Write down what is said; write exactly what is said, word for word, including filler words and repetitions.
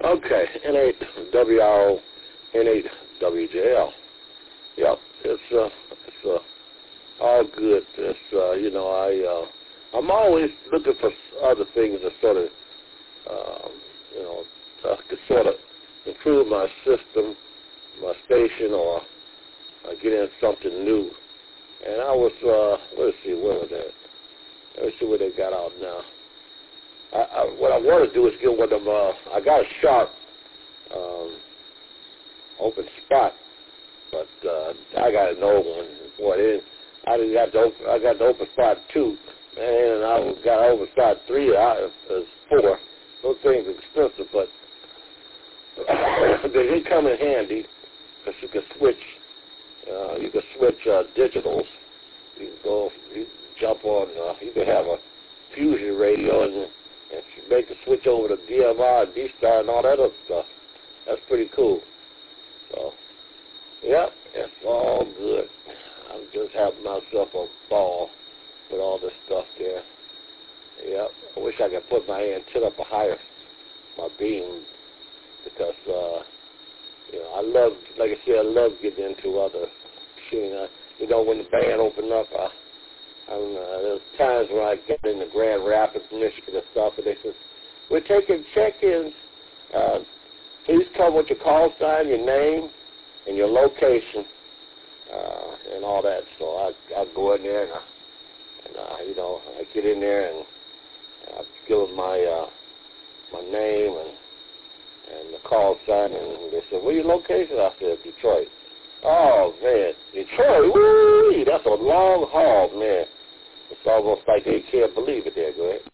Okay, N eight W R O, N eight W J L. Yep, it's uh, it's uh, all good. It's uh, you know, I uh, I'm always looking for other things that sort of, um, you know, uh, to sort of improve my system, my station, or uh, get in something new. And I was, uh, let's see, where was that? Let's see what they got out now. I, I, what I want to do is get one of them. Uh, I got a sharp um, open spot, but uh, I got an old one. Boy, it, I didn't got the open, I got the open spot two, and I got open spot three. I was four. Those things are expensive, but they did come in handy because you can switch. Uh, you can switch uh, digitals. You can go, you can jump on. Uh, you can have a fusion radio and, and make the switch over to D M R, D Star, and all that other stuff. That's pretty cool. So, yep, it's all good. I'm just having myself a ball with all this stuff there. Yep, I wish I could put my antenna up higher, my beam, because, uh, you know, I love, like I said, I love getting into other machine. I, you know, when the band opened up, I, I don't know, there's times when I get into Grand Rapids, Michigan and stuff, and they said, we're taking check-ins. Uh, please come with your call sign, your name, and your location, uh, and all that. So I, I go in there, and, I, and uh, you know, I get in there, and I give them my, uh, my name and and the call sign, and they said, where your location? I said, Detroit. Oh, man, Detroit, woo, that's a long haul, man. It's almost like they can't believe it there. Go ahead.